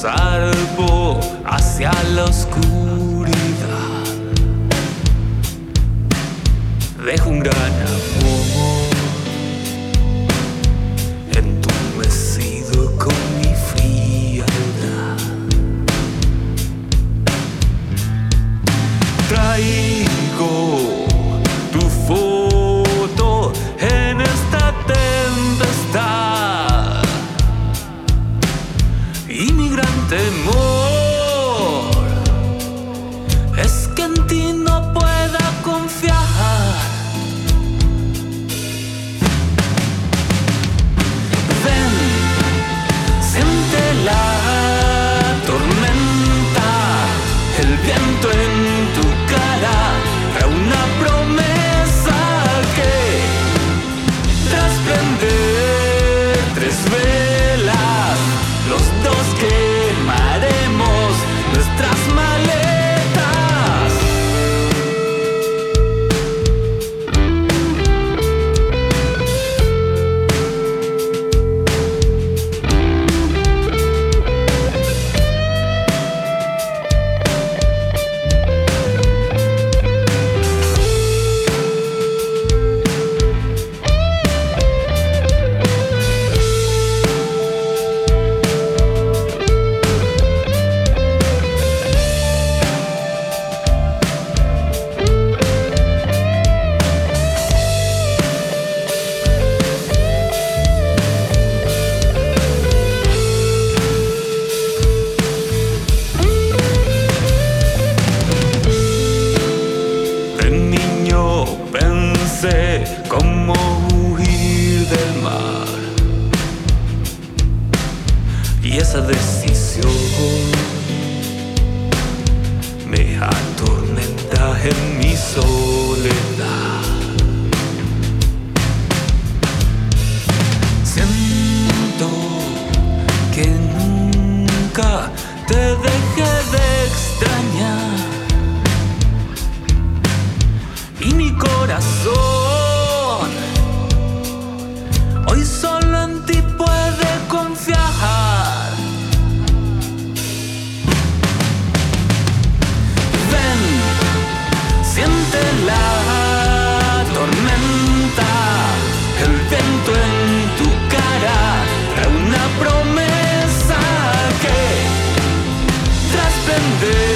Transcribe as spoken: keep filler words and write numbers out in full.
salvo hacia la oscuridad. Dejo un gran amor entumecido con mi frialdad. Traigo tu foto en esta tempestad y mi gran temor es que en ti no pueda confiar. La tormenta, el viento en tu cara, trae una promesa que tras prender tres velas, los dos quemaremos nuestras maletas. Pensé cómo huir del mar, y esa decisión me atormenta en mi soledad. Siento que nunca te dejé de extrañar, y mi corazón hoy solo en ti puede confiar. Ven, siente la tormenta, el viento en tu cara, trae una promesa que tras prender